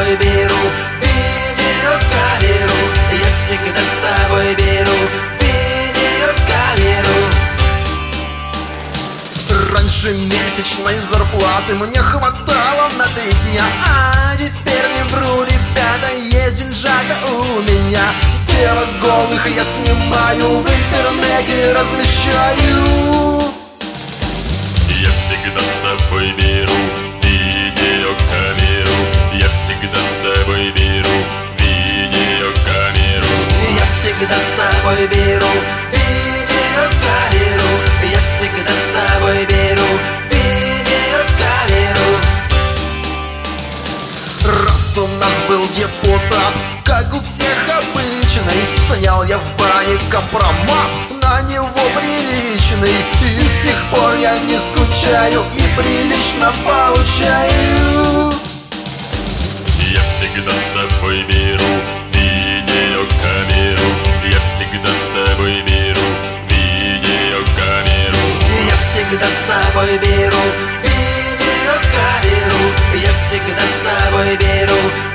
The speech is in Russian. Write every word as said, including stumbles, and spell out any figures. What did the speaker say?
собой беру видеокамеру. Я всегда с собой беру видеокамеру. Раньше месячной зарплаты мне хватало на три дня, а теперь не вру, ребята, есть деньжата у меня. Девок голых я снимаю, в интернете размещаю. Я всегда с собой беру видеокамеру. Я всегда с собой беру видеокамеру. Я всегда с собой беру видеокамеру. Я всегда с собой беру видеокамеру. Раз у нас был депутат, как у всех обычный, снял я в бане компромат на него приличный. И с тех пор я не скучаю и прилично получаю. Я всегда с собой беру видеокамеру. Я всегда с собой беру видеокамеру. Я всегда с собой беру видеокамеру. Я всегда с собой беру